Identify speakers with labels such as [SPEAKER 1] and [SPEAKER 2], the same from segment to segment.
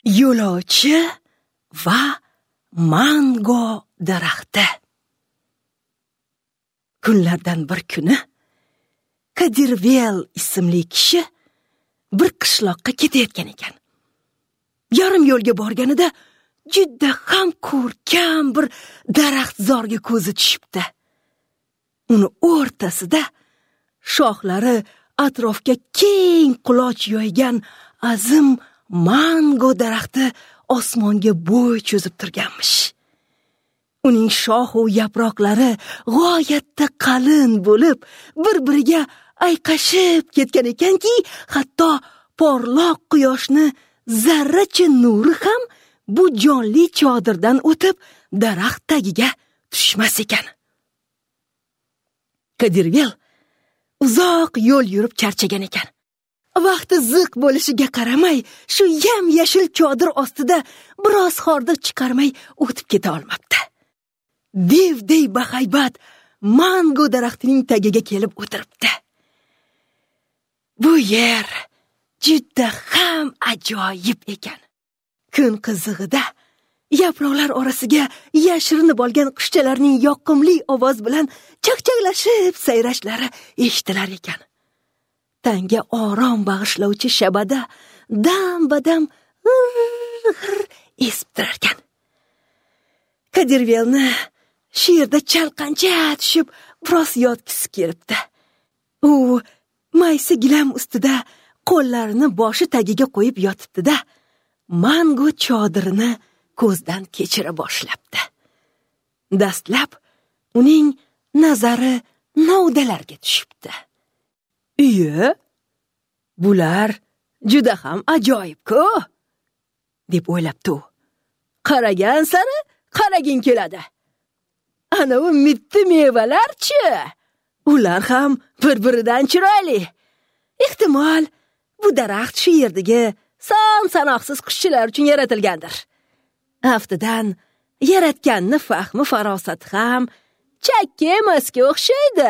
[SPEAKER 1] Yo'lovchi va mango daraxti. Kunlardan bir kuni Kadirvel ismli kishi bir qishloqqa ketayotgan ekan. Yarim yo'lga borganida juda ham ko'rkam bir daraxtzorga ko'zi tushibdi. Uni o'rtasida shoxlari atrofga keng quloch yoygan azim mango daraxti osmonga bo'y cho'zib turganmish. Uning shox va yaproqlari g'oyatda qalin bo'lib, bir-biriga ayqashib ketgan ekanki, hatto porloq quyoshni zarracha nuri ham bu jonli chodirdan o'tib daraxt tagiga tushmas ekan. Kadirvel uzoq yo'l yurib charchagan ekan. Vaqti ziq bo'lishiga qaramay, shu yam-yashil chodir ostida biroz hordiq chiqarmay o'tib keta olmabdi. Devdey bahaybat mango daraxtining tagiga kelib o'tiribdi. Bu yer juda ham ajoyib ekan. Kun qizig'ida yaproqlar orasiga yashirinib olgan qushchalarning yoqimli ovoz bilan chaqchaqlashib sayrashlari eshitilar ekan. Tanga orom bag'ishlovchi shabada dam-badam esib turar ekan. Kadirvelni shu yerda chalqancha tushib biroz yotgisi kelibdi. U maysa gilam ustida qo'llarini boshi tagiga qo'yib yotibdi-da, mango chodirini ko'zdan kechira boshlabdi. Dastlab uning nazari novdalarga tushibdi. "Iye, bular juda ham ajoyib-ku", deb o'ylabdi u. Qaragan sari qaragin keladi. Ana u mitti mevalar-chi? Ular ham bir-biridan chiroyli. Ehtimol bu daraxt shu yerdagi son-sanoqsiz qushchalar uchun yaratilgandir. Aftidan yaratganni fahmi farosati ham chakka emasga o'xshaydi.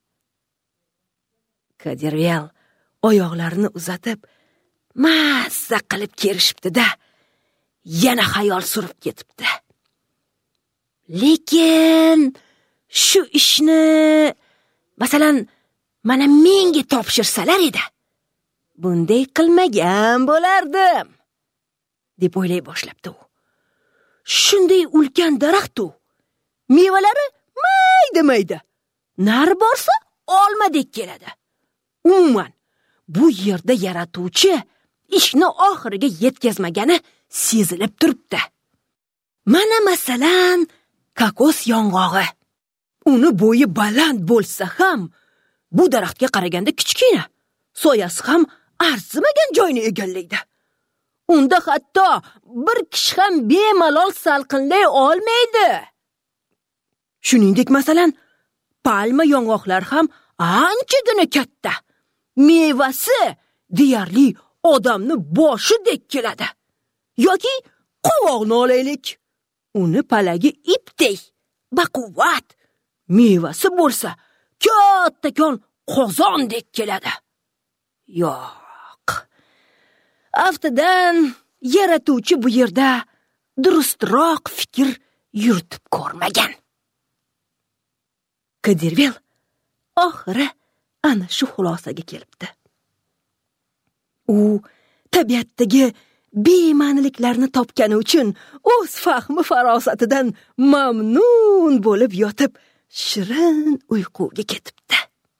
[SPEAKER 1] Kadirvel oyoqlarini uzatib, mazza qilib kerishibdi-da, yana xayol surib ketibdi. Lekin shu ishni masalan mana menga topshirsalar edi, bunday qilmagan bo'lardim, deb o'ylay boshlabdi u. Shunday ulkan daraxt-u, mevalari mayda-mayda, nari borsa olmadek keladi. Umuman, bu yerda yaratuvchi ishni oxiriga yetkazmagani sezilib turibdi. Mana masalan, kokos yong'og'i. Uni bo'yi baland bo'lsa ham, bu daraxtga qaraganda kichkina, soyasi ham arzimagan joyni egallaydi. Unda hatto bir kishi ham bemalol salqinlay olmaydi. Shuningdek, masalan, palma yong'oqlar ham anchagina katta. Mevasi deyarli odamni boshidek keladi. Yoki qovog'ni olaylik. Uni palagi ipdek, baquvvat. Mevasi bo'lsa, kattakon qozondek keladi. Yo'q. Aftidan yaratuvchi bu yerda durustroq fikr yuritib ko'rmagan. Kadirvel oxiri ana shu xulosaga kelibdi. U tabiatdagi bema'niliklarni topgani uchun o'z fahmi farosatidan mamnun bo'lib yotib, shirin uyquga ketibdi.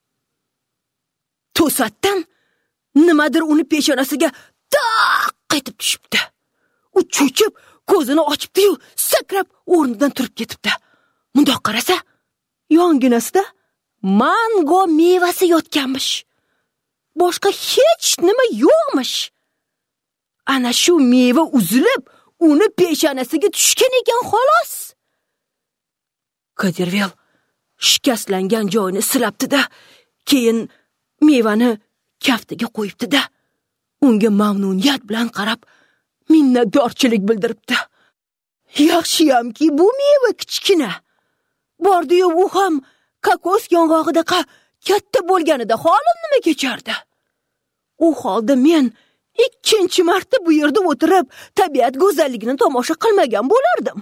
[SPEAKER 1] To'satdan nimadir uni peshonasiga taq etib tushibdi. U cho'chib, ko'zini ochibdi-yu, sakrab o'rnidan turib ketibdi. Mundoq qarasa, yonginasida mango mevasi yotganmish. Boshqa hech nima yo'qmish. Ana shu meva uzilib, uni peshonasiga tushgan ekan xolos. Kadirvel shikastlangan joyini silabdi-da, keyin mevani kaftiga qo'yibdi-da, unga mamnuniyat bilan qarab, minnatdorchilik bildiribdi. Yaxshiyamki bu meva kichkina. Bordi-yu, u ham kokos yong'og'idaqa katta bo'lganida holim nima kechardi. U holda men ikkinchi marta bu yerda o'tirib tabiat go'zalligini tomosha qilmagan bo'lardim.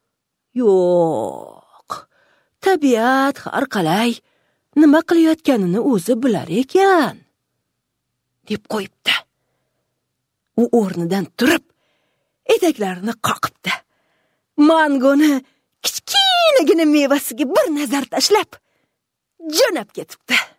[SPEAKER 1] Yo'q. Tabiat har qalay nima qilayotganini o'zi bilar ekan, deb qo'yibdi. U o'rnidan turib, etaklarini qoqibdi. Mangoni kichkinagina mevasiga bir nazar tashlab, jo'nab ketibdi.